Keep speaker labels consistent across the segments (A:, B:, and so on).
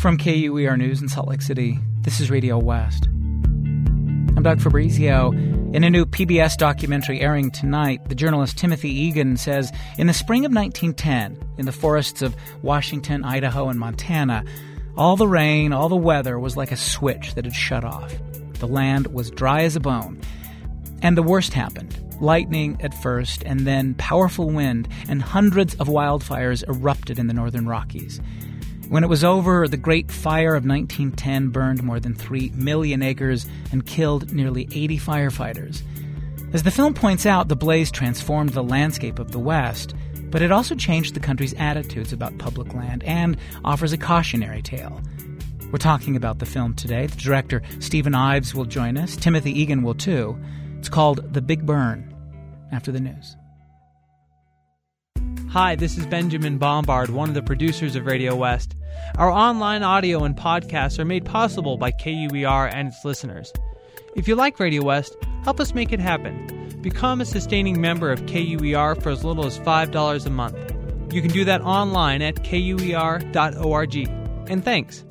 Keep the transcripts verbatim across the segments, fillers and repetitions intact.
A: From K U E R News in Salt Lake City, this is Radio West. I'm Doug Fabrizio. In a new P B S documentary airing tonight, the journalist Timothy Egan says in the spring of nineteen ten, in the forests of Washington, Idaho, and Montana, all the rain, all the weather was like a switch that had shut off. The land was dry as a bone. And the worst happened. Lightning at first, and then powerful wind, and hundreds of wildfires erupted in the northern Rockies. When it was over, the Great Fire of nineteen ten burned more than three million acres and killed nearly eighty firefighters. As the film points out, the blaze transformed the landscape of the West, but it also changed the country's attitudes about public land and offers a cautionary tale. We're talking about the film today. The director, Stephen Ives, will join us. Timothy Egan will too. It's called The Big Burn, after the news.
B: Hi, this is Benjamin Bombard, one of the producers of Radio West. Our online audio and podcasts are made possible by K U E R and its listeners. If you like Radio West, help us make it happen. Become a sustaining member of K U E R for as little as five dollars a month. You can do that online at K U E R dot org. And thanks.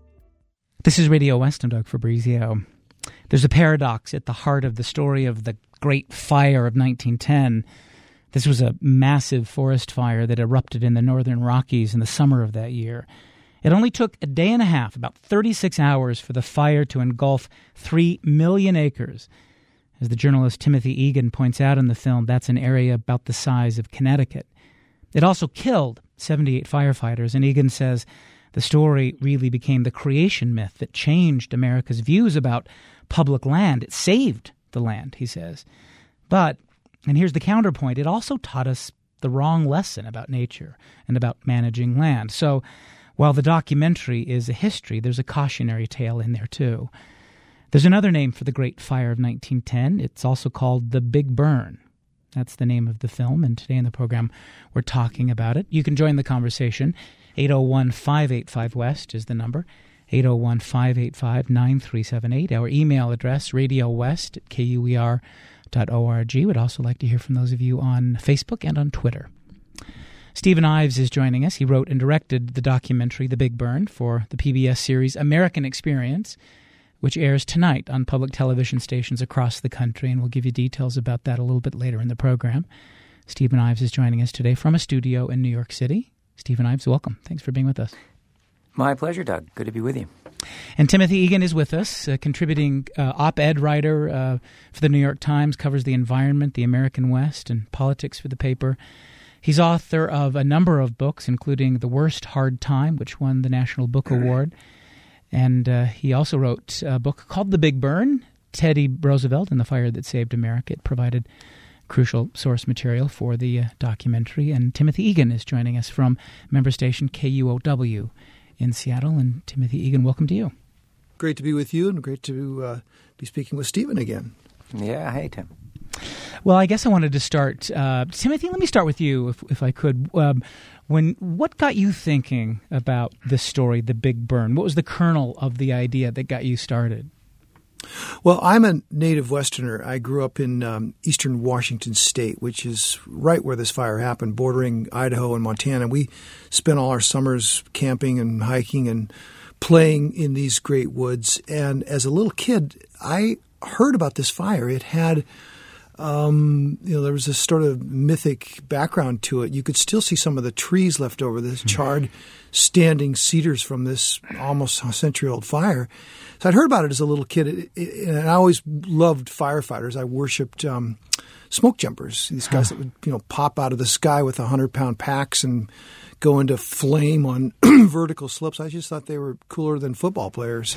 A: This is Radio West. I'm Doug Fabrizio. There's a paradox at the heart of the story of the Great Fire of nineteen ten. This was a massive forest fire that erupted in the northern Rockies in the summer of that year. It only took a day and a half, about thirty-six hours, for the fire to engulf three million acres. As the journalist Timothy Egan points out in the film, that's an area about the size of Connecticut. It also killed seventy-eight firefighters, and Egan says the story really became the creation myth that changed America's views about public land. It saved the land, he says. But, and here's the counterpoint, it also taught us the wrong lesson about nature and about managing land. So while the documentary is a history, there's a cautionary tale in there too. There's another name for the Great Fire of nineteen ten. It's also called The Big Burn. That's the name of the film, and today in the program we're talking about it. You can join the conversation. eight oh one, five eight five, West is the number. eight oh one, five eight five, nine three seven eight. Our email address, radiowest at K U E R dot org. We'd also like to hear from those of you on Facebook and on Twitter. Stephen Ives is joining us. He wrote and directed the documentary The Big Burn for the P B S series American Experience, which airs tonight on public television stations across the country, and we'll give you details about that a little bit later in the program. Stephen Ives is joining us today from a studio in New York City. Stephen Ives, welcome. Thanks for being with us.
C: My pleasure, Doug. Good to be with you.
A: And Timothy Egan is with us, a contributing uh, op-ed writer uh, for the New York Times, covers the environment, the American West, and politics for the paper. He's author of a number of books, including The Worst Hard Time, which won the National Book Award. And uh, he also wrote a book called The Big Burn, Teddy Roosevelt and the Fire That Saved America. It provided crucial source material for the uh, documentary. And Timothy Egan is joining us from member station K U O W in Seattle. And Timothy Egan, welcome to you.
D: Great to be with you, and great to uh, be speaking with Stephen again.
C: Yeah, hey, Tim.
A: Well, I guess I wanted to start. Uh, Timothy, let me start with you, if, if I could. Um, when what got you thinking about this story, The Big Burn? What was the kernel of the idea that got you started?
D: Well, I'm a native Westerner. I grew up in um, eastern Washington State, which is right where this fire happened, bordering Idaho and Montana. We spent all our summers camping and hiking and playing in these great woods. And as a little kid, I heard about this fire. It had, um, you know, there was this sort of mythic background to it. You could still see some of the trees left over, this charred standing cedars from this almost century-old fire. So I'd heard about it as a little kid, it, it, and I always loved firefighters. I worshipped um, smoke jumpers, these guys that would, you know, pop out of the sky with one hundred-pound packs and go into flame on vertical slopes. I just thought they were cooler than football players.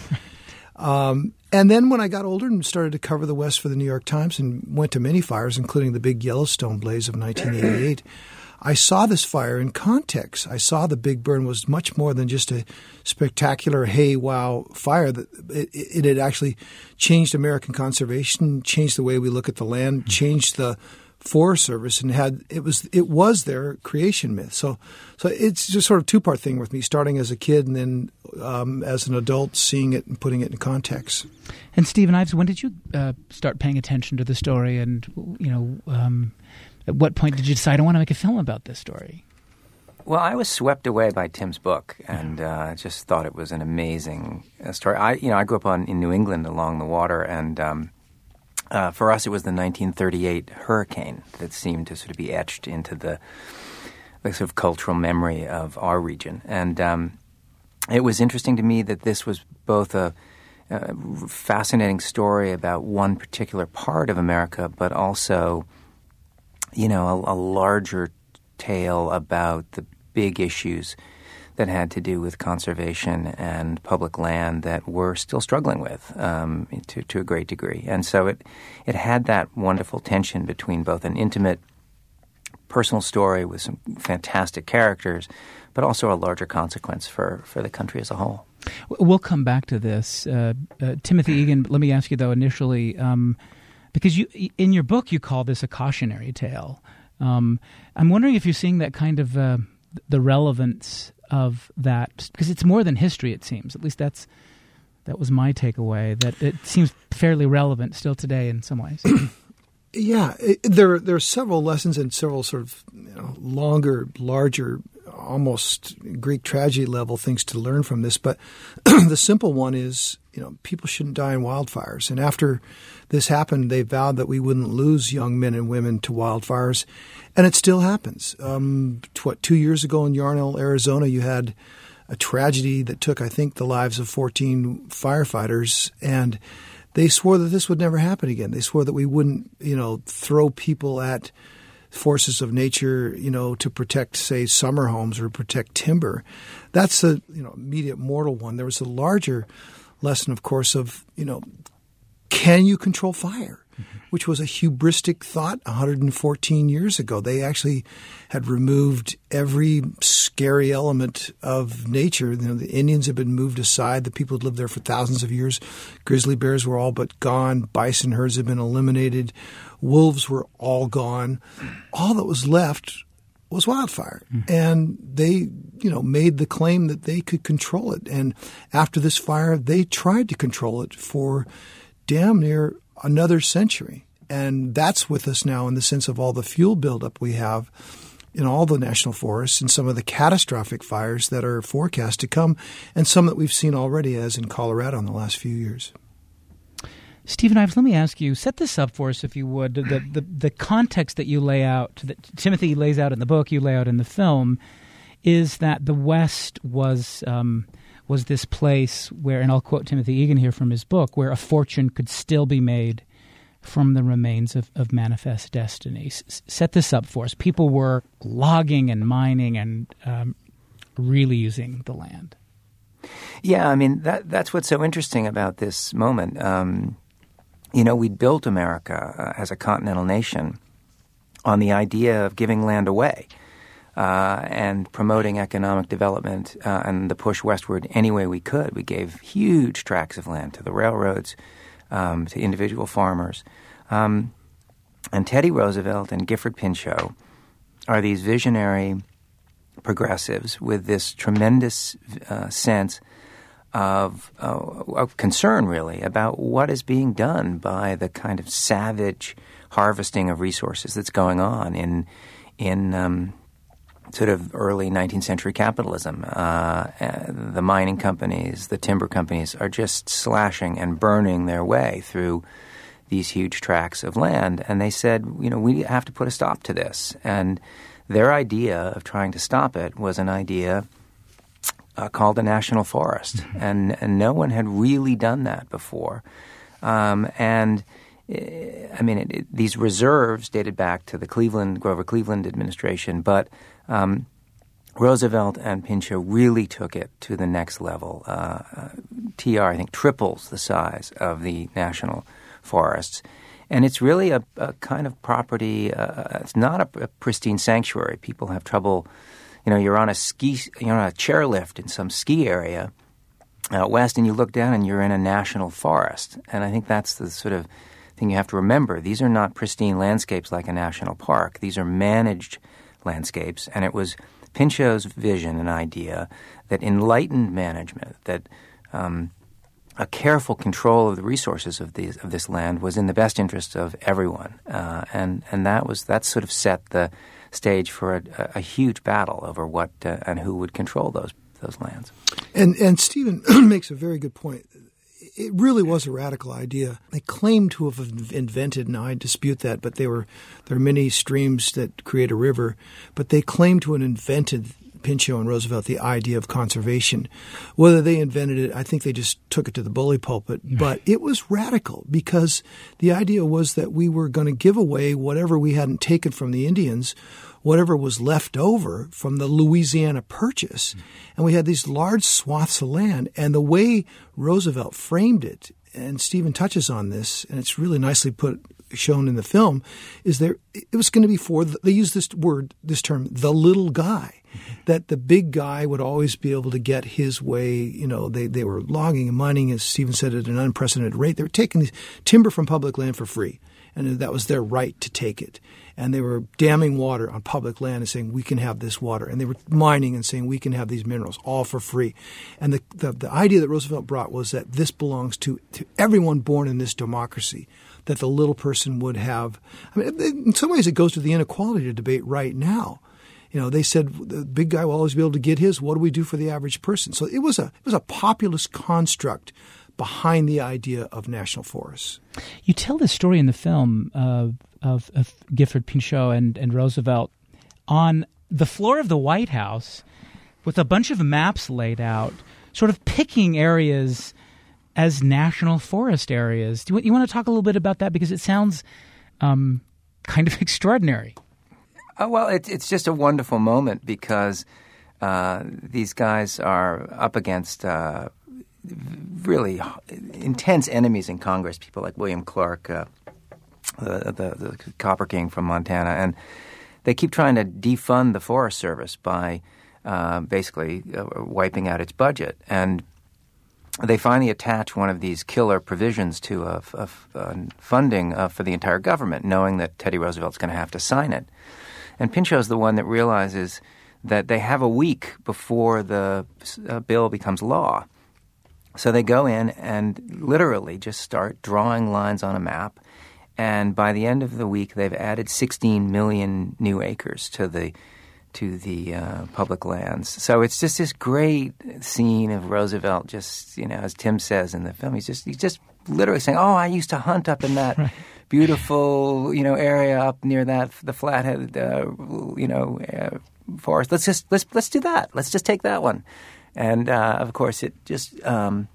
D: Um, and then when I got older and started to cover the West for the New York Times and went to many fires, including the big Yellowstone blaze of nineteen eighty-eight, I saw this fire in context. I saw the Big Burn was much more than just a spectacular, hey, wow fire. It, it had actually changed American conservation, changed the way we look at the land, changed the Forest Service, and had it was it was their creation myth. So, so it's just sort of two part thing with me, starting as a kid and then um, as an adult, seeing it and putting it in context.
A: And Stephen Ives, when did you uh, start paying attention to the story? And you know, um, at what point did you decide I want to make a film about this story?
C: Well, I was swept away by Tim's book, and uh, just thought it was an amazing uh, story. I, you know, I grew up on in New England along the water, and um, uh, for us, it was the nineteen thirty-eight hurricane that seemed to sort of be etched into the, the sort of cultural memory of our region. And um, it was interesting to me that this was both a, a fascinating story about one particular part of America, but also, you know, a, a larger tale about the big issues that had to do with conservation and public land that we're still struggling with um, to, to a great degree. And so it it had that wonderful tension between both an intimate personal story with some fantastic characters, but also a larger consequence for, for the country as a whole.
A: We'll come back to this. Uh, uh, Timothy Egan, let me ask you, though, initially, um, because you in your book you call this a cautionary tale. Um, I'm wondering if you're seeing that kind of uh, the relevance of that, because it's more than history, it seems. At least that's that was my takeaway, that it seems fairly relevant still today in some ways.
D: Yeah, it, there there are several lessons and several sort of you know, longer, larger, almost Greek tragedy level things to learn from this. But the simple one is, you know, people shouldn't die in wildfires. And after this happened, they vowed that we wouldn't lose young men and women to wildfires, and it still happens. Um, what two years ago in Yarnell, Arizona, you had a tragedy that took, I think, the lives of fourteen firefighters, and they swore that this would never happen again. They swore that we wouldn't, you know, throw people at forces of nature, you know, to protect, say, summer homes or protect timber. That's a, you know, immediate mortal one. There was a larger lesson, of course, of, you know, can you control fire? Mm-hmm. Which was a hubristic thought one hundred fourteen years ago. They actually had removed every scary element of nature. You know, the Indians had been moved aside. The people had lived there for thousands of years. Grizzly bears were all but gone. Bison herds had been eliminated. Wolves were all gone. All that was left was wildfire. Mm-hmm. And they, you know, made the claim that they could control it. And after this fire, they tried to control it for damn near another century. And that's with us now in the sense of all the fuel buildup we have in all the national forests and some of the catastrophic fires that are forecast to come, and some that we've seen already, as in Colorado in the last few years.
A: Stephen Ives, let me ask you, set this up for us, if you would. The, the, the context that you lay out, that Timothy lays out in the book, you lay out in the film, is that the West was um, was this place where, and I'll quote Timothy Egan here from his book, where a fortune could still be made from the remains of, of manifest destiny. S- set this up for us. People were logging and mining and um, really using the land.
C: Yeah, I mean, that that's what's so interesting about this moment. Um, you know, we built America uh, as a continental nation on the idea of giving land away uh, and promoting economic development uh, and the push westward any way we could. We gave huge tracts of land to the railroads, um, to individual farmers. Um, and Teddy Roosevelt and Gifford Pinchot are these visionary progressives with this tremendous uh, sense of, uh, of concern, really, about what is being done by the kind of savage harvesting of resources that's going on in in um, sort of early nineteenth century capitalism. Uh, the mining companies, the timber companies are just slashing and burning their way through these huge tracts of land. And they said, you know, we have to put a stop to this. And their idea of trying to stop it was an idea uh, called a national forest. Mm-hmm. And, and no one had really done that before. Um, and, uh, I mean, it, it, these reserves dated back to the Cleveland, Grover Cleveland administration, but um, Roosevelt and Pinchot really took it to the next level. Uh, uh, T R, I think, triples the size of the national forests. And it's really a, a kind of property. Uh, it's not a, a pristine sanctuary. People have trouble. You know, you're on a ski, you're on a chairlift in some ski area out west, and you look down, and you're in a national forest. And I think that's the sort of thing you have to remember. These are not pristine landscapes like a national park. These are managed landscapes, and it was Pinchot's vision and idea that enlightened management, that um, a careful control of the resources of these of this land was in the best interest of everyone, uh, and and that was that sort of set the stage for a, a huge battle over what uh, and who would control those those lands.
D: And and Stephen makes a very good point. It really was a radical idea. They claim to have invented, now I dispute that, but they were there are many streams that create a river, but they claim to have invented, Pinchot and Roosevelt, the idea of conservation. Whether they invented it, I think they just took it to the bully pulpit. But it was radical because the idea was that we were going to give away whatever we hadn't taken from the Indians, whatever was left over from the Louisiana Purchase. And we had these large swaths of land. And the way Roosevelt framed it, and Stephen touches on this, and it's really nicely put shown in the film, is there it was going to be for, the, they use this word, this term, the little guy, mm-hmm. that the big guy would always be able to get his way. You know, they, they were logging and mining, as Stephen said, at an unprecedented rate. They were taking these timber from public land for free, and that was their right to take it. And they were damming water on public land and saying, we can have this water. And they were mining and saying, we can have these minerals, all for free. And the, the, the idea that Roosevelt brought was that this belongs to, to everyone born in this democracy, that the little person would have. I mean, in some ways it goes to the inequality debate right now. You know, they said the big guy will always be able to get his. What do we do for the average person? So it was a it was a populist construct behind the idea of national forests.
A: You tell this story in the film uh, of, of Gifford Pinchot and, and Roosevelt on the floor of the White House with a bunch of maps laid out, sort of picking areas as national forest areas. Do you, you want to talk a little bit about that? Because it sounds um, kind of extraordinary.
C: Oh, well, it, it's just a wonderful moment because uh, these guys are up against uh, really intense enemies in Congress, people like William Clark, uh, the, the, the Copper King from Montana. And they keep trying to defund the Forest Service by uh, basically uh, wiping out its budget. And they finally attach one of these killer provisions to a, a, a funding uh, for the entire government, knowing that Teddy Roosevelt's going to have to sign it. And Pinchot's the one that realizes that they have a week before the uh, bill becomes law. So they go in and literally just start drawing lines on a map. And by the end of the week, they've added sixteen million new acres to the to the uh, public lands. So it's just this great scene of Roosevelt just, you know, as Tim says in the film, he's just he's just literally saying, oh, I used to hunt up in that right. beautiful, you know, area up near that the Flathead, uh, you know, uh, forest. Let's just let's let's do that. Let's just take that one. And uh, of course, it just um,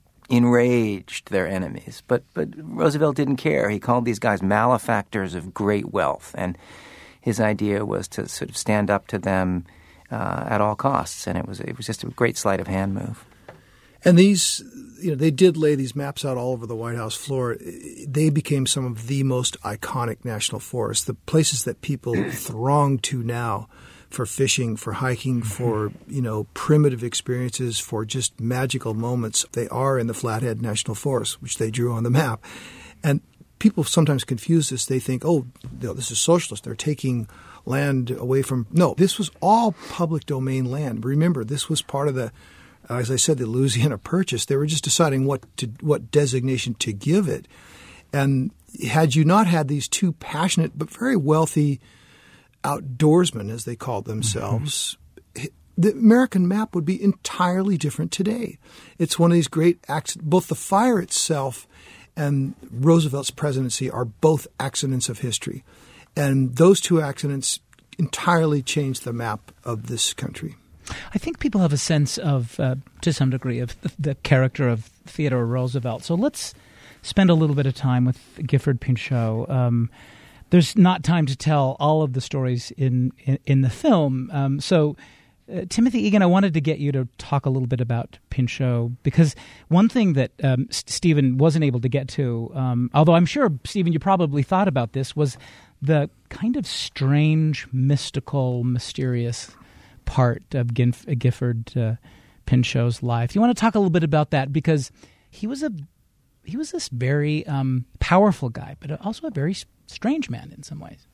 C: enraged their enemies. But but Roosevelt didn't care. He called these guys malefactors of great wealth, and his idea was to sort of stand up to them uh, at all costs. And it was it was just a great sleight of hand move.
D: And these, you know, they did lay these maps out all over the White House floor. They became some of the most iconic national forests, the places that people throng to now for fishing, for hiking, for, you know, primitive experiences, for just magical moments. They are in the Flathead National Forest, which they drew on the map. And people sometimes confuse this. They think, oh, you know, this is socialist. They're taking land away from – no, this was all public domain land. Remember, this was part of the – as I said, the Louisiana Purchase. They were just deciding what to, what designation to give it. And had you not had these two passionate but very wealthy outdoorsmen, as they called themselves, mm-hmm. the American map would be entirely different today. It's one of these great acts. Both the fire itself and Roosevelt's presidency are both accidents of history. And those two accidents entirely changed the map of this country.
A: I think people have a sense of, uh, to some degree, of the, the character of Theodore Roosevelt. So let's spend a little bit of time with Gifford Pinchot. Um, there's not time to tell all of the stories in, in, in the film. Um, so, uh, Timothy Egan, I wanted to get you to talk a little bit about Pinchot, because one thing that um, S- Stephen wasn't able to get to, um, although I'm sure, Stephen, you probably thought about this, was the kind of strange, mystical, mysterious part of Gif- Gifford uh, Pinchot's life. You want to talk a little bit about that, because he was a he was this very um, powerful guy, but also a very strange man in some ways.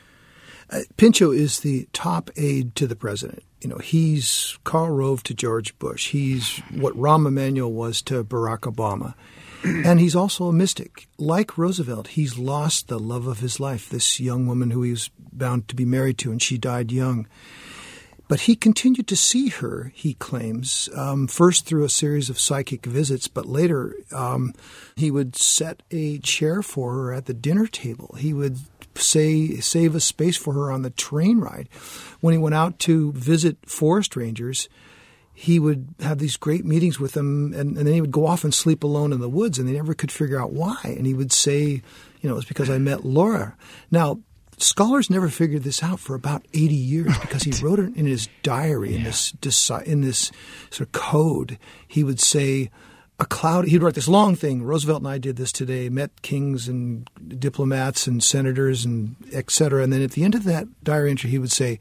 D: Uh, Pinchot is the top aide to the president. You know, he's Karl Rove to George Bush. He's what Rahm Emanuel was to Barack Obama. And he's also a mystic. Like Roosevelt, he's lost the love of his life, this young woman who he was bound to be married to, and she died young. But he continued to see her, he claims, um, first through a series of psychic visits, but later um, he would set a chair for her at the dinner table. He would say save a space for her on the train ride. When he went out to visit forest rangers, he would have these great meetings with them, and, and then he would go off and sleep alone in the woods, and they never could figure out why. And he would say, you know, it was because I met Laura. Now, scholars never figured this out for about eighty years right. because he wrote it in his diary, yeah. in this in this sort of code. He would say, a cloud. He'd write this long thing. Roosevelt and I did this today, met kings and diplomats and senators and et cetera. And then at the end of that diary entry, he would say,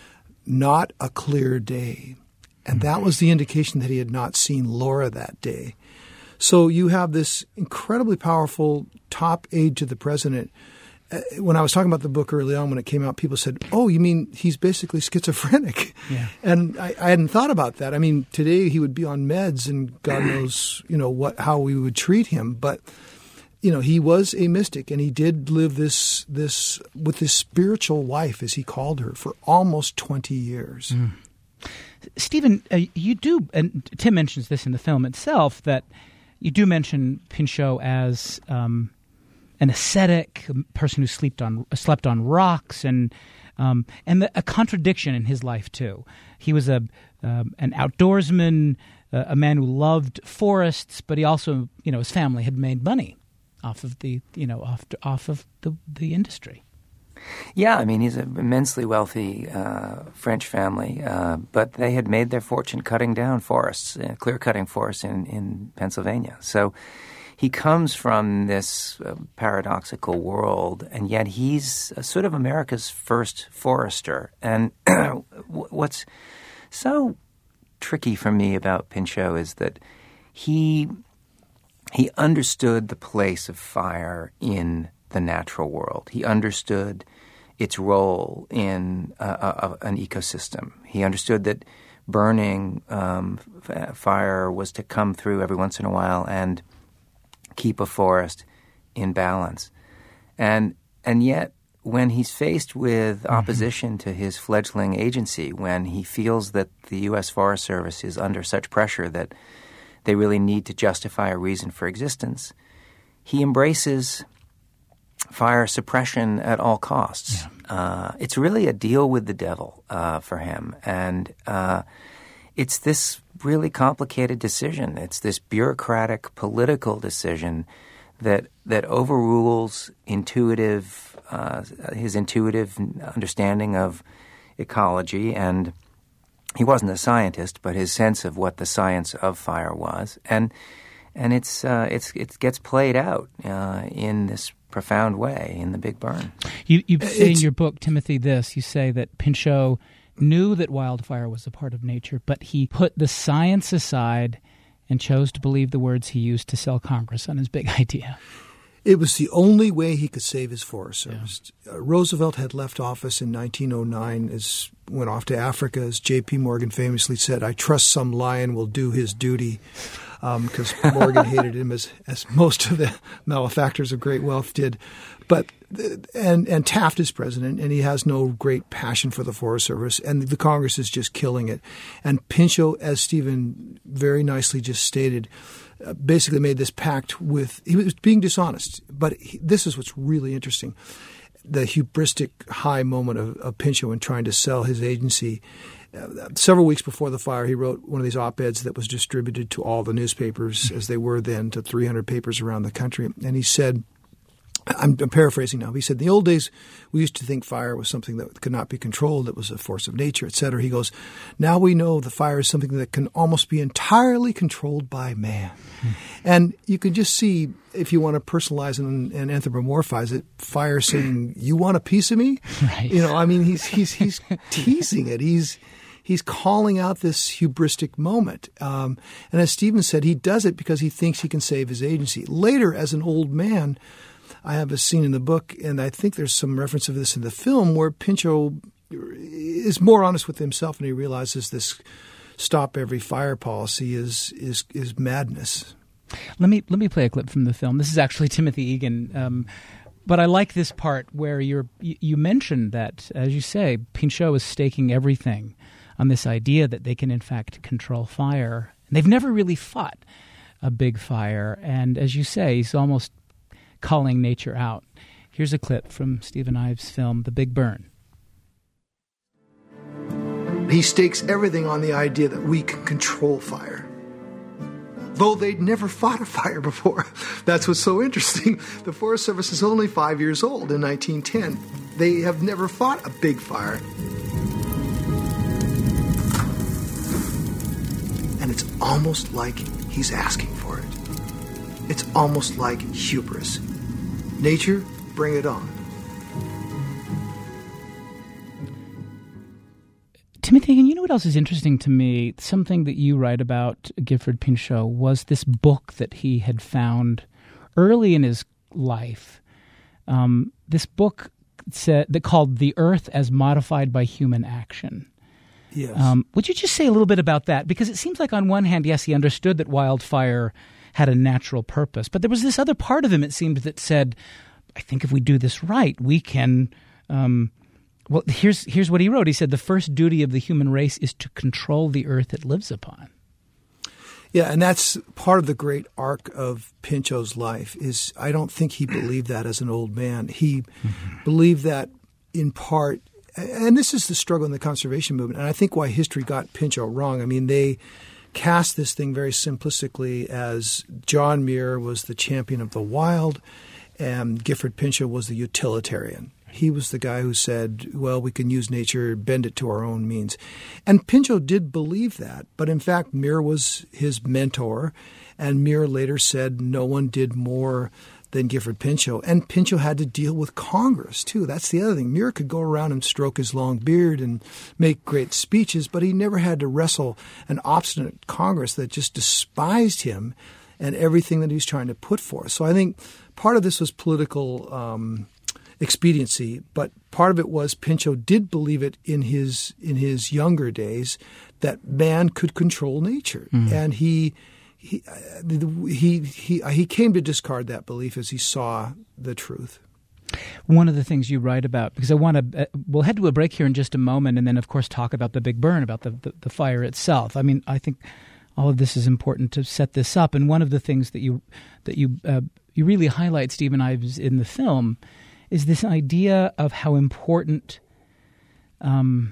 D: not a clear day. And that was the indication that he had not seen Laura that day. So you have this incredibly powerful top aide to the president. When I was talking about the book early on, when it came out, people said, oh, you mean he's basically schizophrenic? Yeah. And I, I hadn't thought about that. I mean, today he would be on meds and God knows, you know, what how we would treat him. But, you know, he was a mystic, and he did live this this with this spiritual wife, as he called her, for almost twenty years.
A: Mm. Stephen, uh, you do, and Tim mentions this in the film itself, that you do mention Pinchot as um, an ascetic, a person who slept on slept on rocks, and um, and the, a contradiction in his life too. He was a um, an outdoorsman, uh, a man who loved forests, but he also, you know, his family had made money off of the, you know, off off of the the industry.
C: Yeah, I mean, he's an immensely wealthy uh, French family, uh, but they had made their fortune cutting down forests, uh, clear-cutting forests in, in Pennsylvania. So he comes from this uh, paradoxical world, and yet he's uh, sort of America's first forester. And what's so tricky for me about Pinchot is that he he understood the place of fire in the natural world. He understood its role in uh, a, an ecosystem. He understood that burning um, f- fire was to come through every once in a while and keep a forest in balance. And and yet, when he's faced with opposition mm-hmm. to his fledgling agency, when he feels that the U S Forest Service is under such pressure that they really need to justify a reason for existence, he embraces fire suppression at all costs. Yeah. Uh, it's really a deal with the devil uh, for him. And uh, it's this really complicated decision. It's this bureaucratic political decision that that overrules intuitive uh, his intuitive understanding of ecology. And he wasn't a scientist, but his sense of what the science of fire was. And and it's uh, it's it gets played out uh, in this profound way in The Big Burn.
A: You, you say in your book, Timothy, this, you say that Pinchot knew that wildfire was a part of nature, but he put the science aside and chose to believe the words he used to sell Congress on his big idea.
D: It was the only way he could save his Forest Service. Yeah. Uh, Roosevelt had left office in nineteen oh nine, as went off to Africa, as J P. Morgan famously said, I trust some lion will do his duty, because um, Morgan hated him as, as most of the malefactors of great wealth did. But and and Taft is president, and he has no great passion for the Forest Service, and the Congress is just killing it. And Pinchot, as Stephen very nicely just stated, uh, basically made this pact with – he was being dishonest. But he, this is what's really interesting. The hubristic high moment of, of Pinchot in trying to sell his agency. Uh, several weeks before the fire, he wrote one of these op-eds that was distributed to all the newspapers, as they were then, to three hundred papers around the country. And he said – I'm, I'm paraphrasing now. He said, in the old days, we used to think fire was something that could not be controlled. It was a force of nature, et cetera. He goes, now we know the fire is something that can almost be entirely controlled by man. Hmm. And you can just see, if you want to personalize and, and anthropomorphize it, fire saying, you want a piece of me?
A: Right.
D: You know, I mean, he's he's he's teasing it. He's he's calling out this hubristic moment. Um, and as Stephen said, he does it because he thinks he can save his agency. Later, as an old man, I have a scene in the book, and I think there's some reference of this in the film, where Pinchot is more honest with himself, and he realizes this stop every fire policy is is is madness.
A: Let me let me play a clip from the film. This is actually Timothy Egan, um, but I like this part where you're you, you mentioned that, as you say, Pinchot is staking everything on this idea that they can in fact control fire. And they've never really fought a big fire, and as you say, he's almost calling nature out. Here's a clip from Stephen Ives' film, The Big Burn.
D: He stakes everything on the idea that we can control fire, though they'd never fought a fire before. That's what's so interesting. The Forest Service is only five years old in nineteen ten. They have never fought a big fire. And it's almost like he's asking for it. It's almost like hubris. Nature, bring it on.
A: Timothy, you know what else is interesting to me? Something that you write about Gifford Pinchot was this book that he had found early in his life. Um, this book said, that called The Earth as Modified by Human Action.
D: Yes.
A: Um, would you just say a little bit about that? Because it seems like on one hand, yes, he understood that wildfire had a natural purpose, but there was this other part of him, it seemed, that said, I think if we do this right, we can... Um, well, here's here's what he wrote. He said, the first duty of the human race is to control the earth it lives upon.
D: Yeah, and that's part of the great arc of Pinchot's life is I don't think he believed that as an old man. He mm-hmm. believed that in part, and this is the struggle in the conservation movement, and I think why history got Pinchot wrong. I mean, they cast this thing very simplistically as John Muir was the champion of the wild and Gifford Pinchot was the utilitarian. He was the guy who said, well, we can use nature, bend it to our own means. And Pinchot did believe that. But in fact, Muir was his mentor. And Muir later said no one did more than Gifford Pinchot. And Pinchot had to deal with Congress, too. That's the other thing. Muir could go around and stroke his long beard and make great speeches, but he never had to wrestle an obstinate Congress that just despised him and everything that he was trying to put forth. So I think part of this was political um expediency, but part of it was Pinchot did believe it in his in his younger days that man could control nature, mm. and he he he he he came to discard that belief as he saw the truth.
A: One of the things you write about, because I want to, uh, we'll head to a break here in just a moment, and then of course talk about the big burn, about the the, the fire itself. I mean, I think all of this is important to set this up, and one of the things that you that you uh, you really highlight, Stephen Ives, in the film is this idea of how important, um,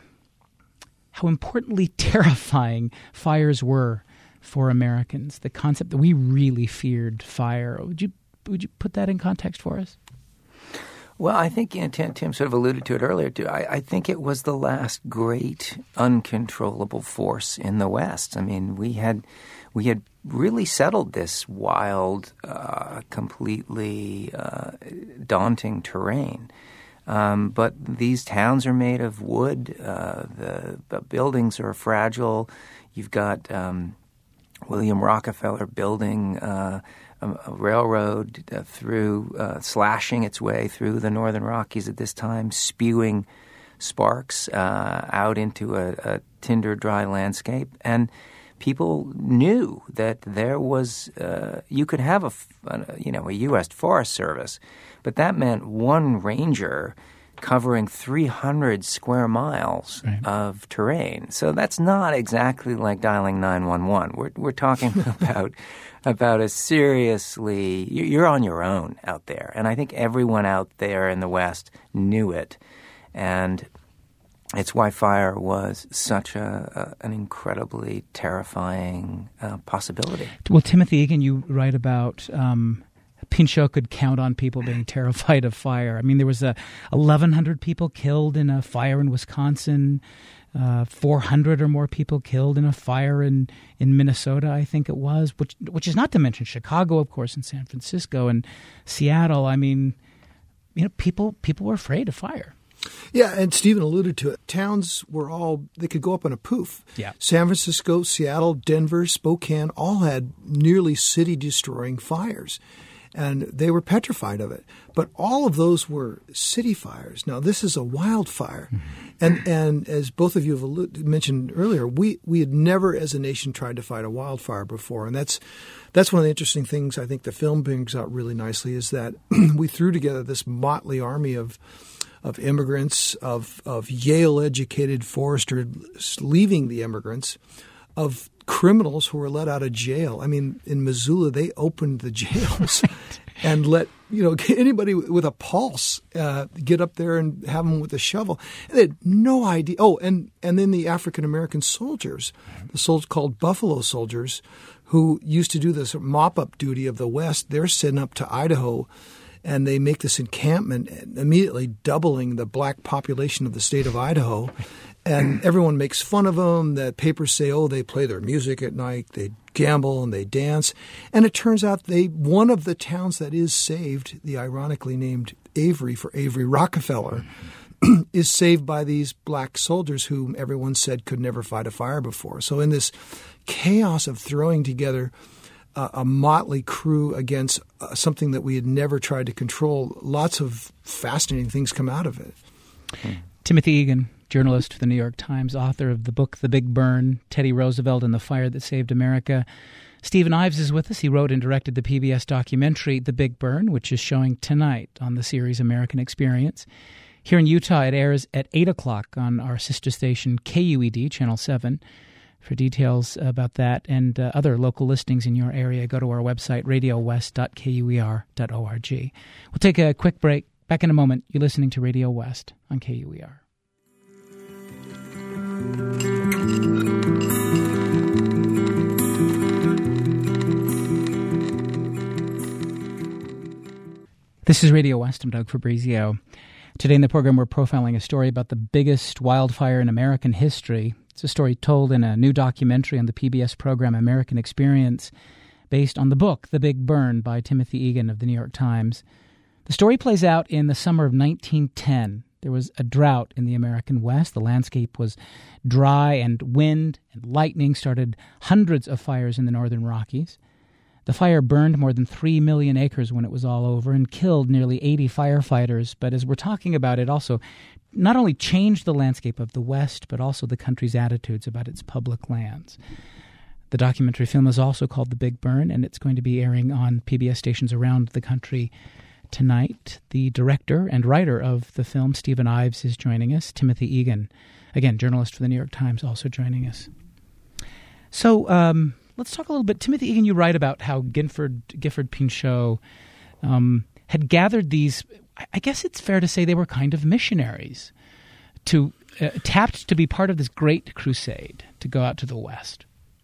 A: how importantly terrifying fires were for Americans. The concept that we really feared fire. Would you would you put that in context for us?
C: Well, I think, you know, Tim, Tim sort of alluded to it earlier, too. I, I think it was the last great uncontrollable force in the West. I mean, we had we had really settled this wild, uh, completely uh, daunting terrain. Um, but these towns are made of wood. Uh, the, the buildings are fragile. You've got um, William Rockefeller building uh, a, a railroad uh, through, uh, slashing its way through the Northern Rockies at this time, spewing sparks uh, out into a, a tinder dry landscape. And people knew that there was uh, you could have a, a you know a U S Forest Service, but that meant one ranger covering three hundred square miles right. of terrain. So that's not exactly like dialing nine one one. We're we're talking about about a seriously you're on your own out there, and I think everyone out there in the West knew it, and it's why fire was such a, a an incredibly terrifying uh, possibility.
A: Well, Timothy Egan, you write about um, Pinchot could count on people being terrified of fire. I mean, there was a eleven hundred people killed in a fire in Wisconsin, uh, four hundred or more people killed in a fire in, in Minnesota, I think it was, which which is not to mention Chicago, of course, and San Francisco and Seattle. I mean, you know, people people were afraid of fire.
D: Yeah, and Stephen alluded to it. Towns were all, they could go up on a poof.
A: Yeah.
D: San Francisco, Seattle, Denver, Spokane all had nearly city-destroying fires. and they were petrified of it. But all of those were city fires. Now, this is a wildfire. Mm-hmm. And and as both of you have alluded, mentioned earlier, we, we had never as a nation tried to fight a wildfire before. And that's that's one of the interesting things I think the film brings out really nicely is that we threw together this motley army of of immigrants, of, of Yale-educated foresters leaving the immigrants, of criminals who were let out of jail. I mean, in Missoula, they opened the jails and let you know anybody with a pulse uh, get up there and have them with a shovel. And they had no idea. Oh, and, and then the African-American soldiers, the soldiers called Buffalo Soldiers, who used to do this mop-up duty of the West, they're sent up to Idaho, and they make this encampment, immediately doubling the black population of the state of Idaho. And everyone makes fun of them. The papers say, oh, they play their music at night, they gamble and they dance. And it turns out they one of the towns that is saved, the ironically named Avery for Avery Rockefeller, is saved by these black soldiers whom everyone said could never fight a fire before. So in this chaos of throwing together uh, a motley crew against uh, something that we had never tried to control, lots of fascinating things come out of it.
A: Hmm. Timothy Egan, journalist for the New York Times, author of the book The Big Burn, Teddy Roosevelt and the Fire That Saved America. Stephen Ives is with us. He wrote and directed the P B S documentary The Big Burn, which is showing tonight on the series American Experience. Here in Utah, it airs at eight o'clock on our sister station K U E D, Channel seven. For details about that and uh, other local listings in your area, go to our website, radio west dot k u e r dot org. We'll take a quick break. Back in a moment. You're listening to Radio West on K U E R. This is Radio West. I'm Doug Fabrizio. Today in the program, we're profiling a story about the biggest wildfire in American history. It's a story told in a new documentary on the P B S program American Experience, based on the book The Big Burn by Timothy Egan of the New York Times. The story plays out in the summer of nineteen ten. There was a drought in the American West. The landscape was dry, and wind and lightning started hundreds of fires in the northern Rockies. The fire burned more than three million acres when it was all over and killed nearly eighty firefighters. But as we're talking about, it also not only changed the landscape of the West, but also the country's attitudes about its public lands. The documentary film is also called The Big Burn, and it's going to be airing on P B S stations around the country tonight. The director and writer of the film, Stephen Ives, is joining us. Timothy Egan, again, journalist for the New York Times, also joining us. So um, let's talk a little bit. Timothy Egan, you write about how Gifford, Gifford Pinchot um, had gathered these, I guess it's fair to say they were kind of missionaries, to uh, tapped to be part of this great crusade to go out to the West.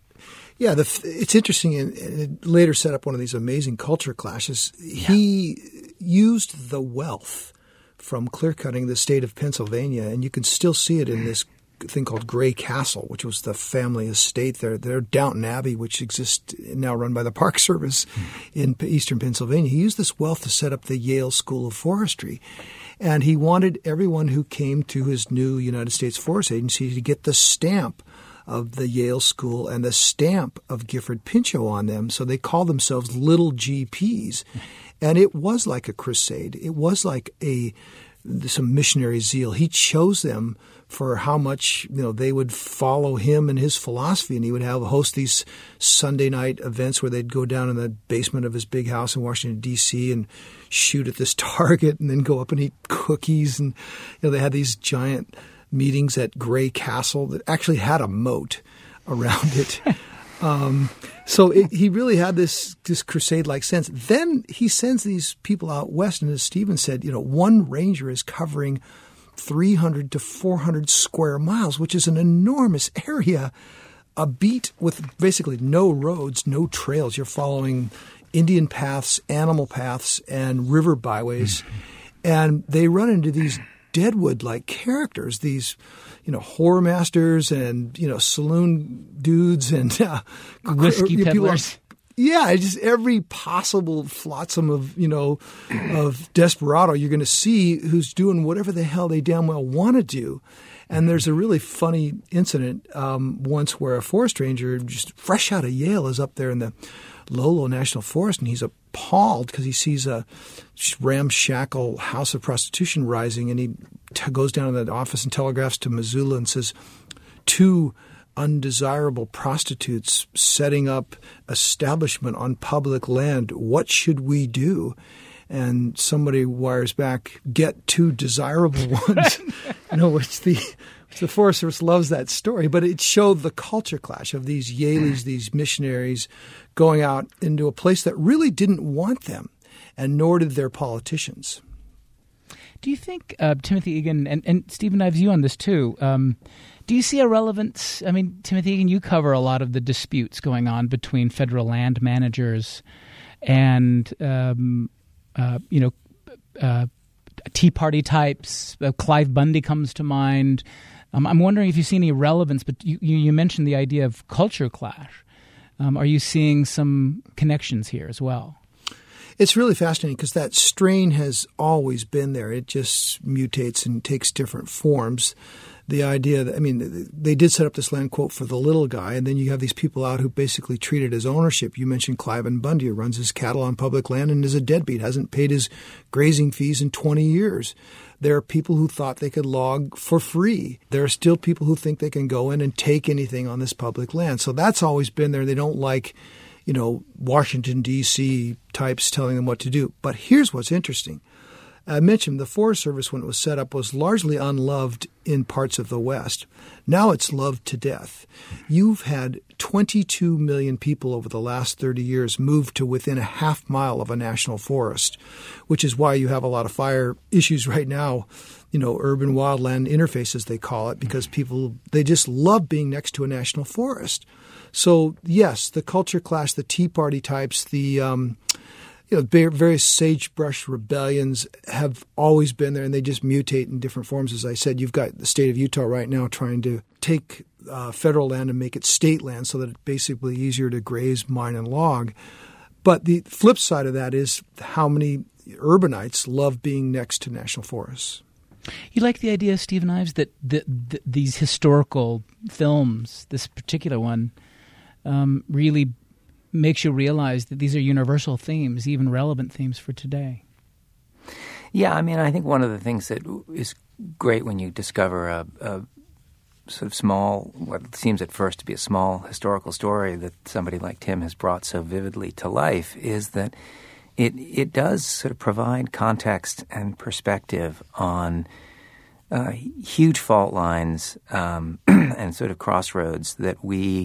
D: Yeah, the, it's interesting, and it later set up one of these amazing culture clashes. Yeah. He used the wealth from clear-cutting the state of Pennsylvania, and you can still see it in this thing called Gray Castle, which was the family estate there. There, Downton Abbey, which exists now run by the Park Service in eastern Pennsylvania. He used this wealth to set up the Yale School of Forestry, and he wanted everyone who came to his new United States Forest Agency to get the stamp of the Yale School and the stamp of Gifford Pinchot on them. So they call themselves little G Ps. And it was like a crusade. It was like a some missionary zeal. He chose them for how much, you know, they would follow him and his philosophy. And he would have host these Sunday night events where they'd go down in the basement of his big house in Washington, D C and shoot at this target and then go up and eat cookies. And, you know, they had these giant meetings at Gray Castle that actually had a moat around it. um, so it, he really had this this crusade-like sense. Then he sends these people out west, and as Stephen said, you know, one ranger is covering three hundred to four hundred square miles, which is an enormous area, a beat with basically no roads, no trails. You're following Indian paths, animal paths, and river byways. Mm-hmm. And they run into these Deadwood-like characters, these, you know, horror masters and, you know, saloon dudes and uh,
A: whiskey you know, peddlers.
D: Yeah, just every possible flotsam of, you know, of desperado you're going to see who's doing whatever the hell they damn well want to do. And there's a really funny incident um, once where a forest ranger, just fresh out of Yale, is up there in the Lolo National Forest, and he's a appalled because he sees a ramshackle house of prostitution rising, and he t- goes down to the office and telegraphs to Missoula and says, two undesirable prostitutes setting up establishment on public land. What should we do? And somebody wires back, get two desirable ones. You know, which the the Forest Service loves that story, but it showed the culture clash of these Yaleys, these missionaries, going out into a place that really didn't want them, and nor did their politicians.
A: Do you think, uh, Timothy Egan, and, and Stephen Ives, you on this too, um, do you see a relevance? I mean, Timothy Egan, you cover a lot of the disputes going on between federal land managers and um, Uh, you know, uh, Tea Party types. Uh, Clive Bundy comes to mind. Um, I'm wondering if you see any relevance, but you, you mentioned the idea of culture clash. Um, are you seeing some connections here as well?
D: It's really fascinating because that strain has always been there. It just mutates and takes different forms. The idea that, I mean, they did set up this land, quote, for the little guy, and then you have these people out who basically treat it as ownership. You mentioned Clive Bundy, who runs his cattle on public land and is a deadbeat, hasn't paid his grazing fees in twenty years. There are people who thought they could log for free. There are still people who think they can go in and take anything on this public land. So that's always been there. They don't like, you know, Washington, D C types telling them what to do. But here's what's interesting. I mentioned the Forest Service, when it was set up, was largely unloved in parts of the West. Now it's loved to death. You've had twenty-two million people over the last thirty years move to within a half mile of a national forest, which is why you have a lot of fire issues right now, you know, urban wildland interfaces, they call it, because people, they just love being next to a national forest. So, yes, the culture clash, the Tea Party types, the um, you know, various sagebrush rebellions have always been there, and they just mutate in different forms. As I said, you've got the state of Utah right now trying to take uh, federal land and make it state land so that it's basically easier to graze, mine, and log. But the flip side of that is how many urbanites love being next to national forests.
A: You like the idea, Stephen Ives, that the, the, these historical films, this particular one, um, really makes you realize that these are universal themes, even relevant themes for today.
C: Yeah, I mean, I think one of the things that is great when you discover a, a sort of small, what seems at first to be a small historical story that somebody like Tim has brought so vividly to life is that it it does sort of provide context and perspective on uh, huge fault lines um, and sort of crossroads that we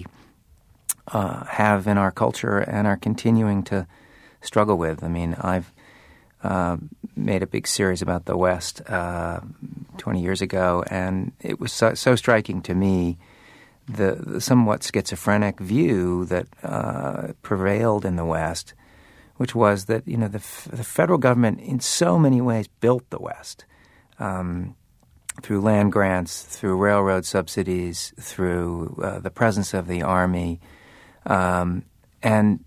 C: Uh, have in our culture and are continuing to struggle with. I mean, I've uh, made a big series about the West uh, twenty years ago, and it was so, so striking to me the, the somewhat schizophrenic view that uh, prevailed in the West, which was that, you know, the, f- the federal government in so many ways built the West um, through land grants, through railroad subsidies, through uh, the presence of the Army, Um, and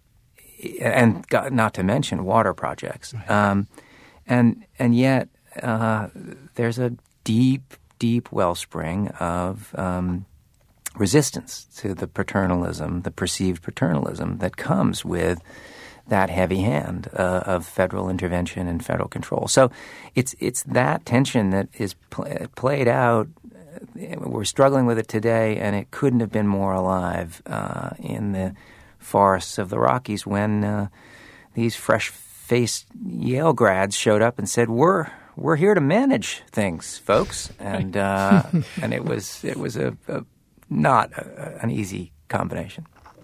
C: and not to mention water projects, um, and and yet uh, there's a deep, deep wellspring of um, resistance to the paternalism, the perceived paternalism that comes with that heavy hand uh, of federal intervention and federal control. So it's it's that tension that is pl- played out. We're struggling with it today, and it couldn't have been more alive uh, in the forests of the Rockies when uh, these fresh-faced Yale grads showed up and said, "We're we're here to manage things, folks," and uh, and it was it was a, a not a, an easy combination.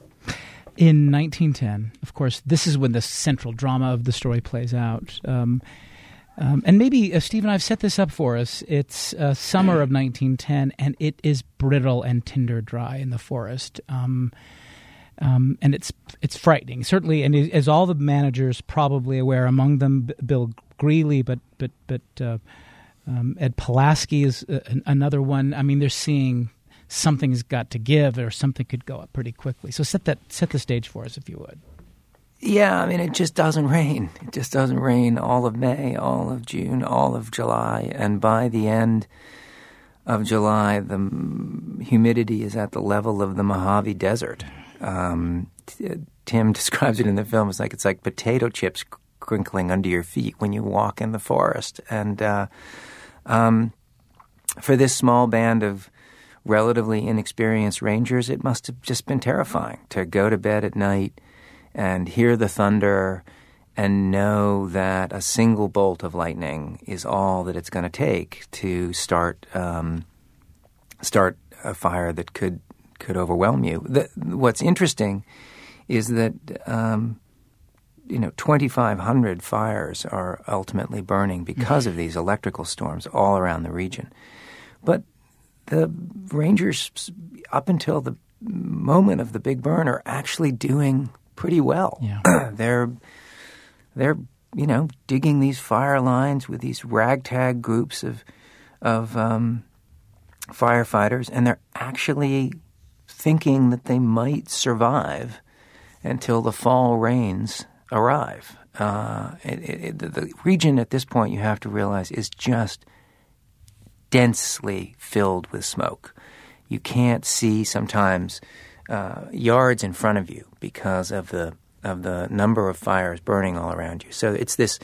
A: In nineteen ten, of course, this is when the central drama of the story plays out. Um, Um, and maybe, uh, Stephen, I've set this up for us. It's uh, summer of nineteen ten, and it is brittle and tinder dry in the forest. Um, um, and it's it's frightening, certainly. And it, as all the managers probably aware, among them B- Bill Greeley, but but but uh, um, Ed Pulaski is uh, an, another one. I mean, they're seeing something's got to give, or something could go up pretty quickly. So set that set the stage for us, if you would.
C: Yeah, I mean, it just doesn't rain. It just doesn't rain all of May, all of June, all of July. And by the end of July, the humidity is at the level of the Mojave Desert. Um, t- Tim describes it in the film as like it's like potato chips crinkling under your feet when you walk in the forest. And uh, um, for this small band of relatively inexperienced rangers, it must have just been terrifying to go to bed at night and hear the thunder and know that a single bolt of lightning is all that it's going to take to start um, start a fire that could could overwhelm you. The, what's interesting is that um, you know twenty-five hundred fires are ultimately burning because of these electrical storms all around the region. But the rangers, up until the moment of the big burn, are actually doing pretty well.
A: Yeah.
C: they're they're you know digging these fire lines with these ragtag groups of of um, firefighters, and they're actually thinking that they might survive until the fall rains arrive. Uh, it, it, the region at this point, you have to realize, is just densely filled with smoke. You can't see sometimes uh, yards in front of you because of the of the number of fires burning all around you. So it's this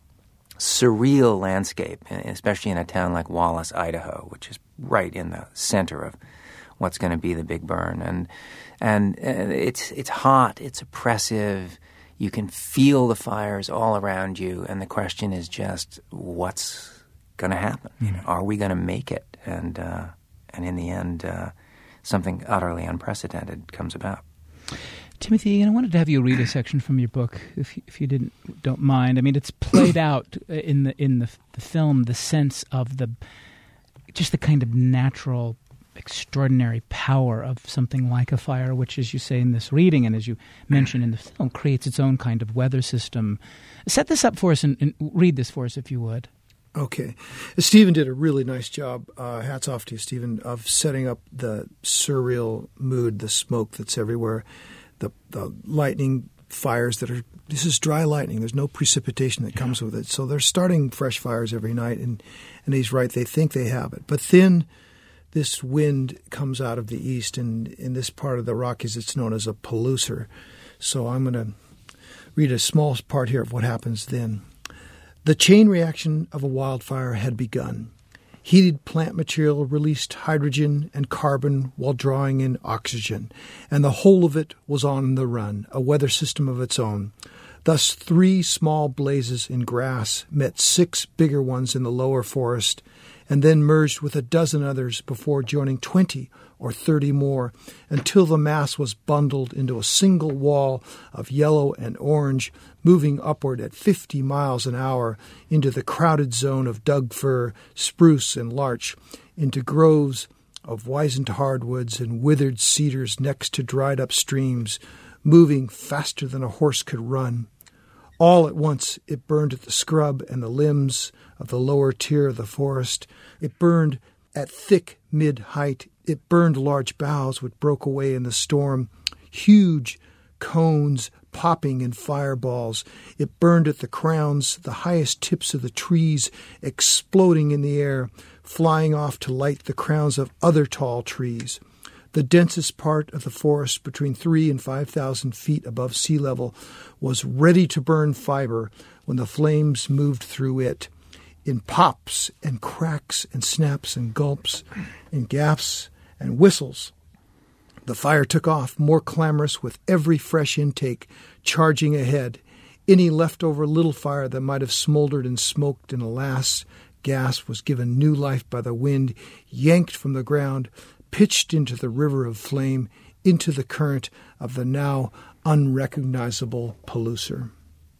C: surreal landscape, especially in a town like Wallace, Idaho, which is right in the center of what's going to be the big burn. And and uh, it's it's hot, it's oppressive. You can feel the fires all around you, and the question is just what's going to happen? Mm-hmm. You know, are we going to make it? And uh, and in the end, uh, something utterly unprecedented comes about.
A: Timothy Egan, I wanted to have you read a section from your book, if you, if you didn't don't mind. I mean, it's played out in the in the, the film, the sense of the just the kind of natural, extraordinary power of something like a fire, which, as you say in this reading and as you mention in the film, creates its own kind of weather system. Set this up for us and, and read this for us, if you would.
D: Okay. Stephen did a really nice job, uh, hats off to you, Stephen, of setting up the surreal mood, the smoke that's everywhere, the, the lightning fires that are – this is dry lightning. There's no precipitation that comes yeah. with it. So they're starting fresh fires every night, and, and he's right. They think they have it. But then this wind comes out of the east, and in this part of the Rockies it's known as a Palousar. So I'm going to read a small part here of what happens then. The chain reaction of a wildfire had begun. Heated plant material released hydrogen and carbon while drawing in oxygen, and the whole of it was on the run, a weather system of its own. Thus three small blazes in grass met six bigger ones in the lower forest, and then merged with a dozen others before joining twenty or thirty more, until the mass was bundled into a single wall of yellow and orange, moving upward at fifty miles an hour into the crowded zone of Doug fir, spruce, and larch, into groves of wizened hardwoods and withered cedars next to dried-up streams, moving faster than a horse could run. All at once it burned at the scrub and the limbs of the lower tier of the forest. It burned at thick mid-height. It burned large boughs which broke away in the storm, huge cones popping in fireballs. It burned at the crowns, the highest tips of the trees exploding in the air, flying off to light the crowns of other tall trees. The densest part of the forest, between three and five thousand feet above sea level, was ready to burn fiber when the flames moved through it. In pops and cracks and snaps and gulps, in gaffs and whistles, the fire took off, more clamorous with every fresh intake, charging ahead. Any leftover little fire that might have smoldered and smoked in a last gasp was given new life by the wind, yanked from the ground, pitched into the river of flame, into the current of the now unrecognizable Palousar.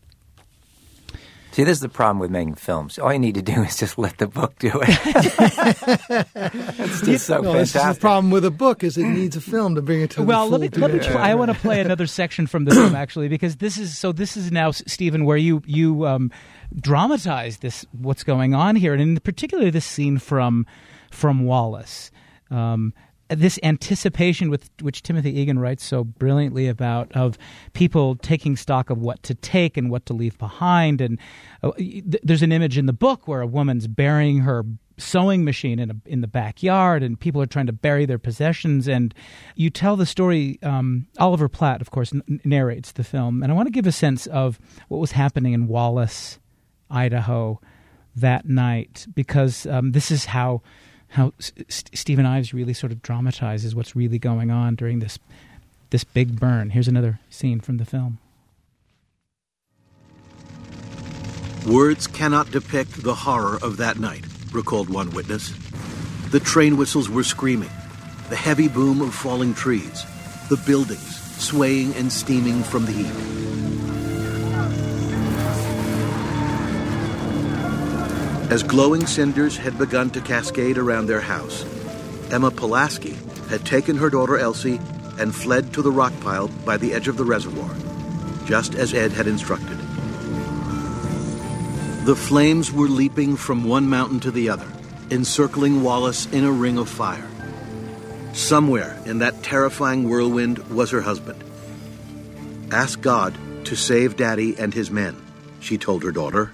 C: See, this is the problem with making films. All you need to do is just let the book do it. It's just so
D: no,
C: fantastic.
D: This is the problem with a book is it needs a film to bring it to
A: well,
D: the
A: let me
D: full
A: let me.
D: duration.
A: Try, I want to play another section from the film actually, because this is so. This is now, Stephen, where you you um, dramatize this what's going on here, and in particular this scene from from Wallace. Um, This anticipation with which Timothy Egan writes so brilliantly about, of people taking stock of what to take and what to leave behind. And uh, th- there's an image in the book where a woman's burying her sewing machine in a, in the backyard, and people are trying to bury their possessions. And you tell the story. Um, Oliver Platt, of course, n- narrates the film, and I want to give a sense of what was happening in Wallace, Idaho, that night, because um, this is how how S- Stephen Ives really sort of dramatizes what's really going on during this this big burn. Here's another scene from the film.
E: Words cannot depict the horror of that night, recalled one witness. The train whistles were screaming, the heavy boom of falling trees, the buildings swaying and steaming from the heat. As glowing cinders had begun to cascade around their house, Emma Pulaski had taken her daughter Elsie and fled to the rock pile by the edge of the reservoir, just as Ed had instructed. The flames were leaping from one mountain to the other, encircling Wallace in a ring of fire. Somewhere in that terrifying whirlwind was her husband. Ask God to save Daddy and his men, she told her daughter.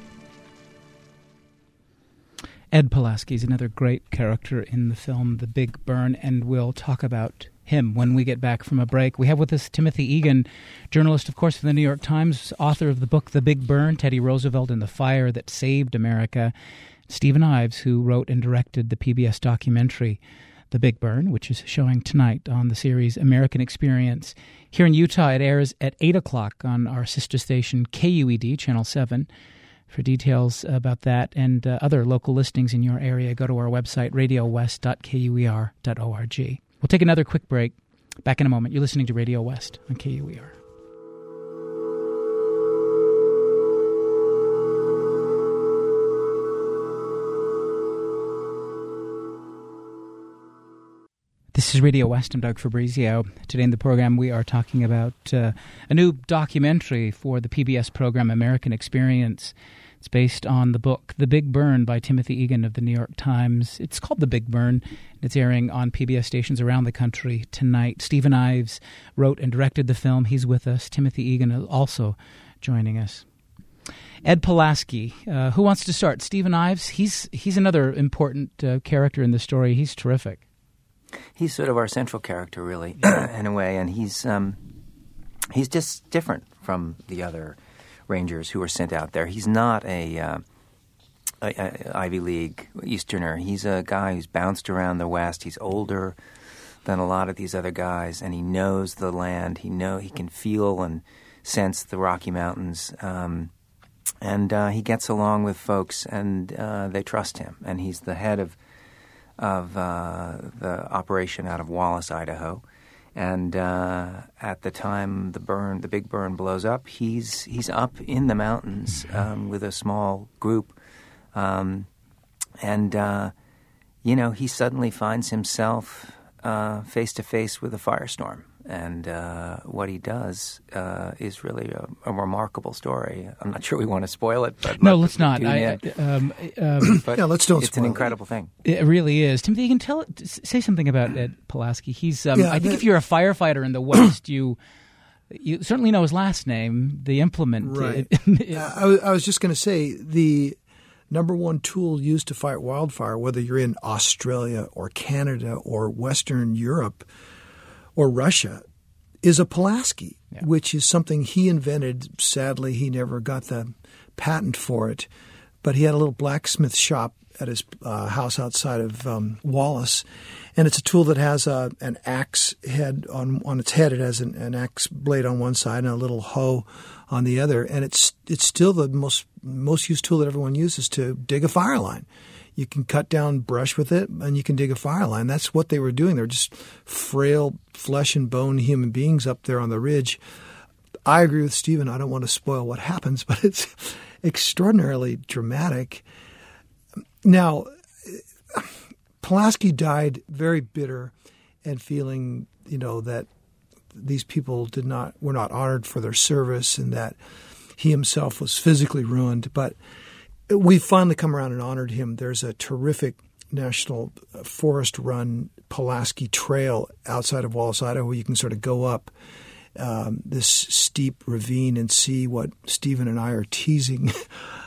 A: Ed Pulaski is another great character in the film The Big Burn, and we'll talk about him when we get back from a break. We have with us Timothy Egan, journalist, of course, for the New York Times, author of the book The Big Burn, Teddy Roosevelt and the Fire That Saved America, Stephen Ives, who wrote and directed the P B S documentary The Big Burn, which is showing tonight on the series American Experience. Here in Utah, it airs at eight o'clock on our sister station K U E D, Channel seven. For details about that and uh, other local listings in your area, go to our website, radio west dot k u e r dot org. We'll take another quick break. Back in a moment. You're listening to Radio West on K U E R. This is Radio West. I'm Doug Fabrizio. Today in the program, we are talking about uh, a new documentary for the P B S program American Experience. It's based on the book The Big Burn by Timothy Egan of the New York Times. It's called The Big Burn. It's airing on P B S stations around the country tonight. Stephen Ives wrote and directed the film. He's with us. Timothy Egan is also joining us. Ed Pulaski, uh, who wants to start? Stephen Ives, he's he's another important uh, character in the story. He's terrific.
C: He's sort of our central character, really, in a way, and he's um, he's just different from the other Rangers who were sent out there. He's not a, uh, a, a Ivy League Easterner. He's a guy who's bounced around the West. He's older than a lot of these other guys, and he knows the land. He know he can feel and sense the Rocky Mountains, um, and uh, he gets along with folks, and uh, they trust him. And he's the head of of uh, the operation out of Wallace, Idaho. And uh, at the time the burn, the big burn blows up, he's he's up in the mountains um, with a small group, um, and uh, you know he suddenly finds himself uh, face to face with a firestorm. And uh, what he does uh, is really a, a remarkable story. I'm not sure we want to spoil it, but
A: no, let's not. I, um, um,
C: but
D: yeah, let's don't.
C: It's
D: spoil
C: an incredible
D: it.
C: thing.
A: It really is. Timothy, you can tell, say something about Ed Pulaski. He's. Um,
D: Yeah,
A: I think
D: that-
A: if you're a firefighter in the West, you you certainly know his last name, the implement.
D: Right.
A: It-
D: Uh, I, was- I was just going to say the number one tool used to fight wildfire, whether you're in Australia or Canada or Western Europe or Russia, is a Pulaski,
A: Yeah.
D: which is something he invented. Sadly, he never got the patent for it, but he had a little blacksmith shop at his uh, house outside of um, Wallace, and it's a tool that has a, an axe head on on its head. It has an, an axe blade on one side and a little hoe on the other, and it's it's still the most most used tool that everyone uses to dig a fire line. You can cut down brush with it, and you can dig a fire line. That's what they were doing. They're just frail, flesh and bone human beings up there on the ridge. I agree with Stephen. I don't want to spoil what happens, but it's extraordinarily dramatic. Now, Pulaski died very bitter and feeling, you know, that these people did not were not honored for their service, and that he himself was physically ruined. But we finally come around and honored him. There's a terrific national forest-run Pulaski Trail outside of Wallace, Idaho, where you can sort of go up um, this steep ravine and see what Stephen and I are teasing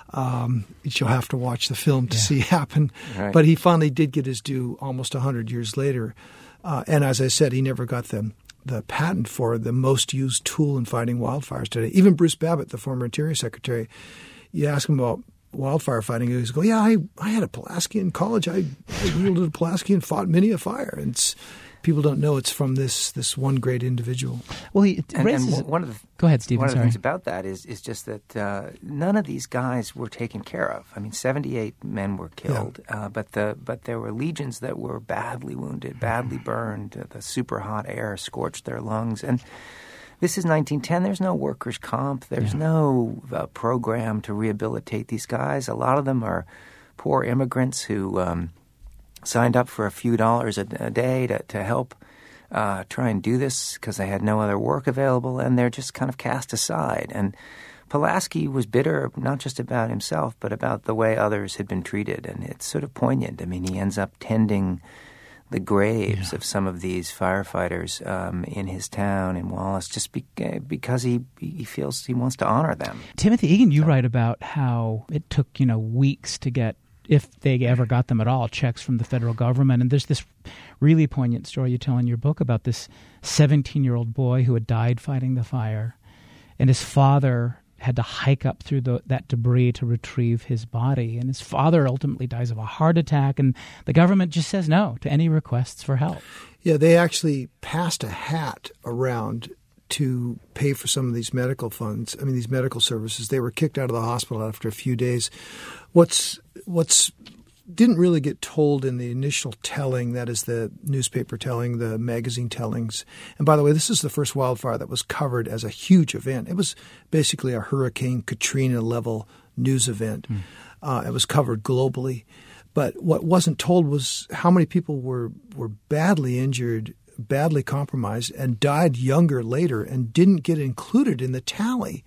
D: um, which you'll have to watch the film to
A: Yeah.
D: see happen.
C: Right.
D: But he finally did get his due almost one hundred years later. Uh, and as I said, he never got the the patent for the most used tool in fighting wildfires today. Even Bruce Babbitt, the former Interior Secretary, you ask him about wildfire fighting, he goes, "Yeah, I, I had a Pulaski in college. I, I wielded a Pulaski and fought many a fire." And it's, people don't know it's from this this one great individual.
A: Well, he
C: And,
A: raises.
C: and one of the
A: Go ahead, Stephen.
C: One of the
A: sorry.
C: things about that is is just that uh, none of these guys were taken care of. I mean, seventy-eight men were killed, yeah. uh, but the but there were legions that were badly wounded, badly burned. Uh, the super hot air scorched their lungs, and this is nineteen ten. There's no workers' comp. There's yeah. no uh, program to rehabilitate these guys. A lot of them are poor immigrants who um, signed up for a few dollars a, a day to, to help uh, try and do this because they had no other work available, and they're just kind of cast aside. And Pulaski was bitter not just about himself, but about the way others had been treated, and it's sort of poignant. I mean, he ends up tending the graves
A: yeah.
C: of some of these firefighters um, in his town in Wallace, just be- because he he feels he wants to honor them.
A: Timothy Egan, you so. write about how it took you know weeks to get, if they ever got them at all, checks from the federal government. And there's this really poignant story you tell in your book about this seventeen-year-old boy who had died fighting the fire, and his father had to hike up through the, that debris to retrieve his body. And his father ultimately dies of a heart attack, and the government just says no to any requests for help.
D: Yeah, they actually passed a hat around to pay for some of these medical funds, I mean, these medical services. They were kicked out of the hospital after a few days. What's what's didn't really get told in the initial telling, that is the newspaper telling, the magazine tellings. And by the way, this is the first wildfire that was covered as a huge event. It was basically a Hurricane Katrina-level news event. Mm. Uh, it was covered globally. But what wasn't told was how many people were, were badly injured, badly compromised, and died younger later and didn't get included in the tally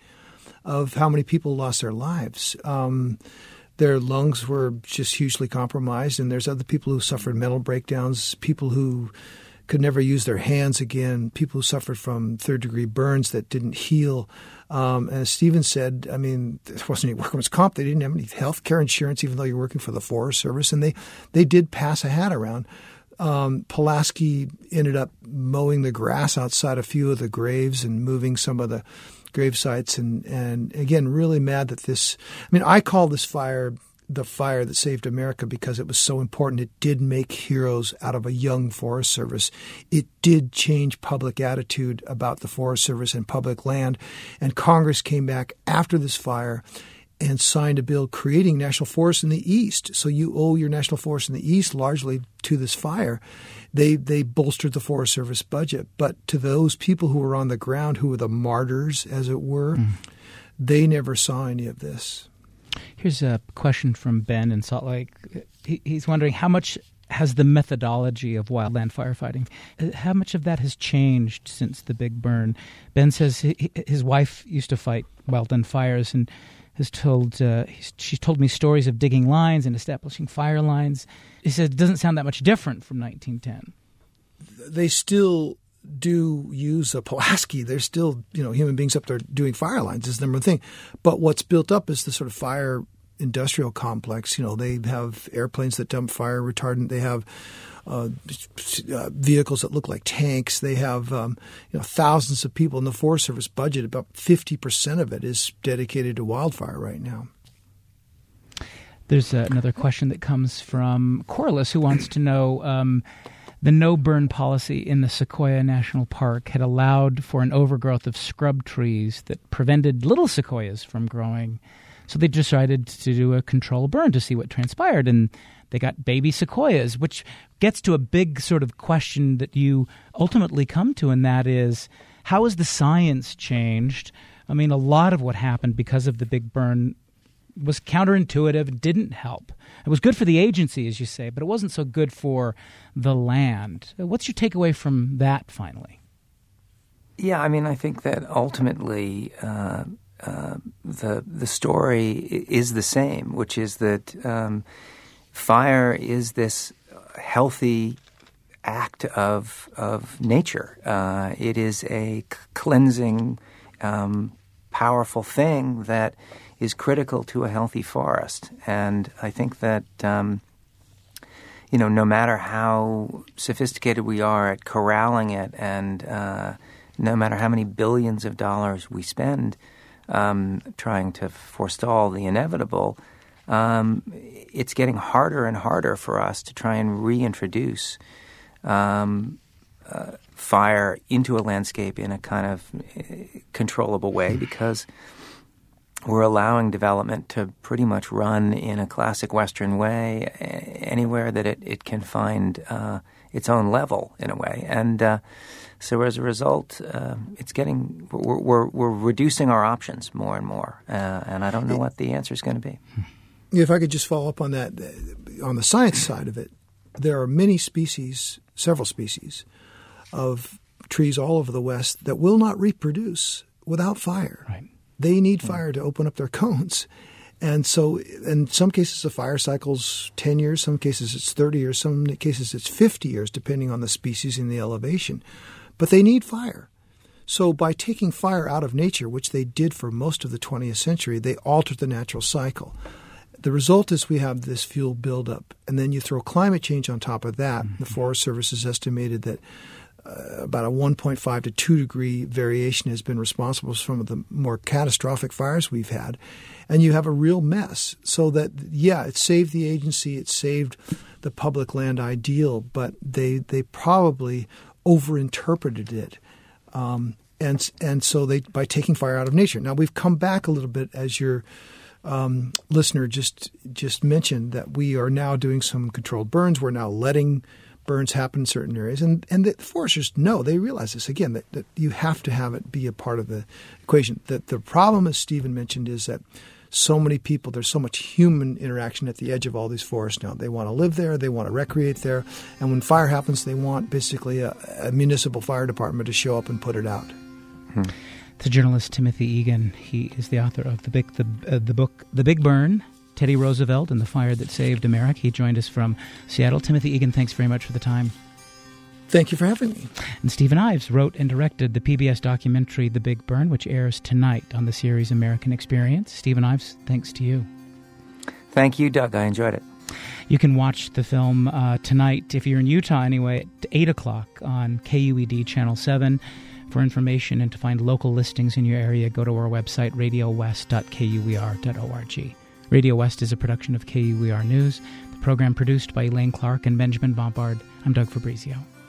D: of how many people lost their lives. Um, their lungs were just hugely compromised, and there's other people who suffered mental breakdowns, people who could never use their hands again, people who suffered from third-degree burns that didn't heal. Um, and as Stephen said, I mean, there wasn't any workman's comp. They didn't have any health care insurance, even though you're working for the Forest Service, and they, they did pass a hat around. Um, Pulaski ended up mowing the grass outside a few of the graves and moving some of the grave sites. And, and again, really mad that this – I mean, I call this fire the fire that saved America because it was so important. It did make heroes out of a young Forest Service. It did change public attitude about the Forest Service and public land. And Congress came back after this fire and signed a bill creating national forests in the East. So you owe your national forest in the East largely to this fire. They they bolstered the Forest Service budget. But to those people who were on the ground, who were the martyrs, as it were, mm. they never saw any of this.
A: Here's a question from Ben in Salt Lake. He, he's wondering how much has the methodology of wildland firefighting, how much of that has changed since the big burn? Ben says he, his wife used to fight wildland fires and has told uh, she's told me stories of digging lines and establishing fire lines. He says it doesn't sound that much different from nineteen ten.
D: They still do use a Pulaski. There's still, you know, human beings up there doing fire lines is the number one thing. But what's built up is the sort of fire industrial complex. You know, they have airplanes that dump fire retardant. They have uh, uh, vehicles that look like tanks. They have, um, you know, thousands of people in the Forest Service budget. About fifty percent of it is dedicated to wildfire right now.
A: There's uh, another question that comes from Corliss, who wants to know, um, the no-burn policy in the Sequoia National Park had allowed for an overgrowth of scrub trees that prevented little sequoias from growing. So they decided to do a control burn to see what transpired, and they got baby sequoias, which gets to a big sort of question that you ultimately come to, and that is, how has the science changed? I mean, a lot of what happened because of the big burn was counterintuitive, didn't help. It was good for the agency, as you say, but it wasn't so good for the land. What's your takeaway from that, finally?
C: Yeah, I mean, I think that ultimately uh, uh, the the story is the same, which is that um, fire is this healthy act of of nature. Uh, it is a cleansing, um, powerful thing that is critical to a healthy forest. And I think that, um, you know, no matter how sophisticated we are at corralling it and uh, no matter how many billions of dollars we spend um, trying to forestall the inevitable, um, it's getting harder and harder for us to try and reintroduce um, uh, fire into a landscape in a kind of controllable way, because we're allowing development to pretty much run in a classic Western way anywhere that it, it can find uh, its own level, in a way. And uh, so as a result, uh, it's getting we're, we're, we're reducing our options more and more. Uh, and I don't know what the answer is going to be.
D: If I could just follow up on that, on the science side of it, there are many species, several species, of trees all over the West that will not reproduce without fire.
A: Right.
D: They need fire to open up their cones. And so in some cases the fire cycle's ten years, some cases it's thirty years, some cases it's fifty years, depending on the species and the elevation. But they need fire. So by taking fire out of nature, which they did for most of the twentieth century, they altered the natural cycle. The result is we have this fuel buildup. And then you throw climate change on top of that. Mm-hmm. The Forest Service has estimated that Uh, about a one point five to two degree variation has been responsible for some of the more catastrophic fires we've had. And you have a real mess. So that, yeah, it saved the agency, it saved the public land ideal, but they they probably overinterpreted it. Um, and and so they by taking fire out of nature. Now, we've come back a little bit, as your um, listener just just mentioned, that we are now doing some controlled burns. We're now letting burns happen in certain areas. And and the foresters know, they realize this, again, that, that you have to have it be a part of the equation. That the problem, as Stephen mentioned, is that so many people, there's so much human interaction at the edge of all these forests now. They want to live there, they want to recreate there, and when fire happens, they want basically a, a municipal fire department to show up and put it out.
C: Hmm.
A: The journalist Timothy Egan, he is the author of the big, the, uh, the book The Big Burn, Teddy Roosevelt and the Fire That Saved America. He joined us from Seattle. Timothy Egan, thanks very much for the time.
D: Thank you for having me.
A: And Stephen Ives wrote and directed the P B S documentary The Big Burn, which airs tonight on the series American Experience. Stephen Ives, thanks to you.
C: Thank you, Doug. I enjoyed it.
A: You can watch the film uh, tonight, if you're in Utah anyway, at eight o'clock on K U E D Channel seven. For information and to find local listings in your area, go to our website, radio west dot k u e r dot org. Radio West is a production of K U E R News. The program produced by Elaine Clark and Benjamin Bompard. I'm Doug Fabrizio.